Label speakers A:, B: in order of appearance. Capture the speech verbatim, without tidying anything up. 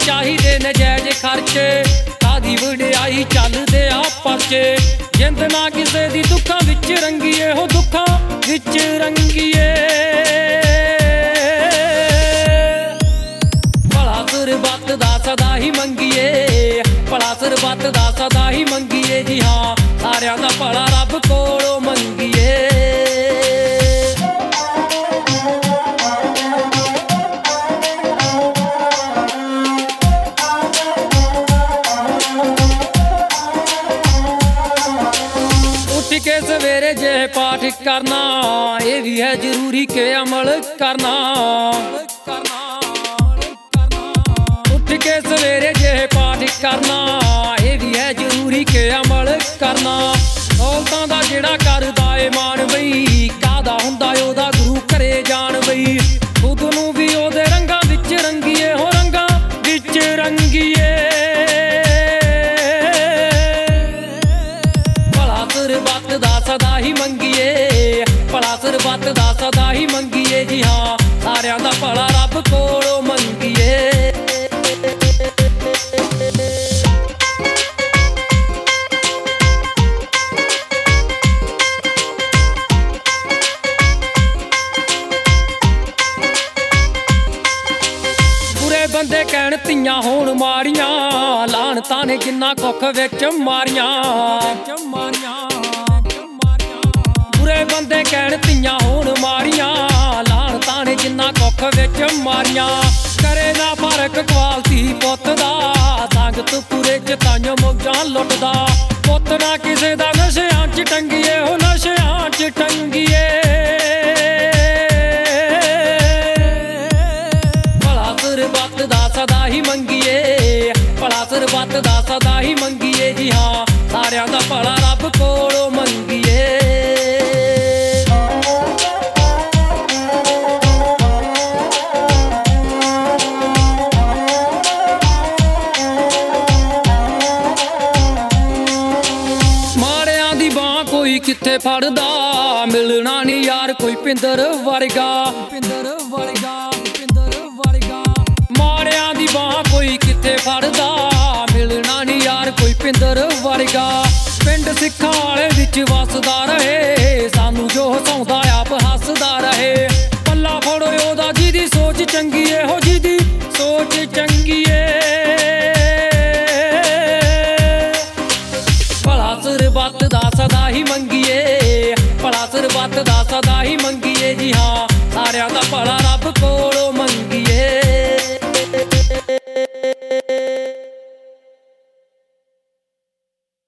A: ਚਾਹੀਦੇ ਨਜਾਇਜ਼ ਖਰਚੇ, ਕਾਦੀ ਵਡਿਆਈ ਚੱਲਦੇ ਆ ਪਰਚੇ। ਜਿੰਦ ਨਾ ਕਿਸੇ ਦੀ ਦੁੱਖਾਂ ਵਿੱਚ ਰੰਗੀਏ, ਹੋ ਦੁੱਖਾਂ ਵਿੱਚ ਰੰਗੀਏ। ਭਲਾ ਸਰਬੱਤ ਦਾ ਸਦਾ ਹੀ ਮੰਗੀਏ, ਭਲਾ ਸਰਬੱਤ ਦਾ ਸਦਾ ਹੀ ਮੰਗੀਏ ਜੀ ਹਾਂ। ਸਾਰਿਆਂ ਦਾ ਭਲਾ ਰੱਬ ਕੋਲੋਂ ਮੰਗੀਏ। ਉੱਠ ਕੇ ਸਵੇਰੇ ਜੇ ਪਾਠ ਕਰਨਾ, ਇਹ ਵੀ ਹੈ ਜ਼ਰੂਰੀ ਕਿ ਅਮਲ ਕਰਨਾ। ਉੱਠ ਕੇ ਸਵੇਰੇ ਜੇ ਪਾਠ ਕਰਨਾ, ਇਹ ਵੀ ਹੈ ਜ਼ਰੂਰੀ ਕਿ ਅਮਲ ਕਰਨਾ। ਦੌਲਤਾਂ ਦਾ ਜਿਹੜਾ ਕਰਦਾ ਏ ਮਾਣ ਬਈ, ਕਾਹਦਾ ਹੁੰਦਾ ਉਹਦਾ ਗੁਰੂ ਘਰੇ ਜਾਣ ਬਈ। ਖੁਦ ਨੂੰ ਵੀ ਉਹਦੇ ਰੰਗਾਂ ਵਿੱਚ ਰੰਗੀਏ, ਹੋ ਰੰਗਾਂ ਵਿੱਚ ਰੰਗੀਏ। ਭਲਾ ਸਰਬੱਤ ਦਾ ਸਦਾ ਹੀ ਮੰਗੀਏ, ਭਲਾ ਸਰਬੱਤ ਦਾ ਸਦਾ ਹੀ ਮੰਗੀਏ ਜੀ ਹਾਂ। ਸਾਰਿਆਂ ਦਾ ਭਲਾ ਰੱਬ ਕੋਲੋਂ ਮੰਗੀਏ। ਬੰਦੇ ਕਹਿਣ ਧੀਆਂ ਹੋਣ ਮਾਰੀਆਂ, ਲਾਹਣਤਾਂ ਨੇ ਜਿੰਨਾ ਕੁੱਖ ਵਿੱਚ ਮਾਰੀਆਂ। ਬੁਰੇ ਬੰਦੇ ਕਹਿਣ ਧੀਆਂ ਹੋਣ ਮਾਰੀਆਂ, ਲਾਹਣਤਾਂ ਨੇ ਜਿੰਨਾ ਕੁੱਖ ਵਿੱਚ ਮਾਰੀਆਂ। ਕਰੇ ਨਾ ਫਰਕ ਕੁਆਲਤੀ ਪੁੱਤ ਦਾ, ਸੰਗਤ ਪੂਰੇ ਚ ਤਾਈਓ ਮੌਜਾਂ ਲੁੱਟਦਾ। ਪੁੱਤ ਨਾ ਕਿਸੇ ਦਾ ਨਸ਼ਿਆਂ ਚ ਟੰਗੀਏ, ਹੋ ਨਸ਼ਿਆਂ ਚ ਟੰਗੀਏ। ਸਰਬੱਤ ਦਾ ਸਦਾ ਹੀ ਮੰਗੀਏ, ਭਲਾ ਸਰਬੱਤ ਦਾ ਸਦਾ ਹੀ ਮੰਗੀਏ ਜੀ ਹਾਂ। ਸਾਰਿਆਂ ਦਾ ਭਲਾ ਰੱਬ ਕੋਲੋਂ ਮੰਗੀਏ। ਮਾੜਿਆਂ ਦੀ ਬਾਂਹ ਕੋਈ ਕਿੱਥੇ ਫੜਦਾ, ਮਿਲਣਾ ਨੀ ਯਾਰ ਕੋਈ ਪਿੰਦਰ ਵਰਗਾ। ਪਿੰਦਰ ਵਰਗਾ ਮਾੜਿਆਂ ਦੀ ਬਾਂਹ ਕੋਈ ਕਿੱਥੇ ਫੜਦਾ, ਮਿਲਣਾ ਨੀ ਯਾਰ ਕੋਈ ਪਿੰਦਰ ਵਰਗਾ। ਪਿੰਡ ਸਿੱਖਾਂ ਵਾਲੇ ਵਿੱਚ ਵਸਦਾ ਰਹੇ, ਸਾਨੂੰ ਜੋ ਹਸਾਉਂਦਾ ਆਪ ਹੱਸਦਾ ਰਹੇ। ਪੱਲਾ ਫੜੋ ਉਹਦਾ ਜਿਹਦੀ ਸੋਚ ਚੰਗੀ ਏ, ਹੋ ਜਿਹਦੀ ਸੋਚ ਚੰਗੀ ਏ। ਭਲਾ ਸਰਬੱਤ ਦਾ ਸਦਾ ਹੀ ਮੰਗੀਏ, ਭਲਾ ਸਰਬੱਤ ਦਾ ਸਦਾ ਹੀ ਮੰਗੀਏ ਜੀ ਹਾਂ। ਸਾਰਿਆਂ ਦਾ ਭਲਾ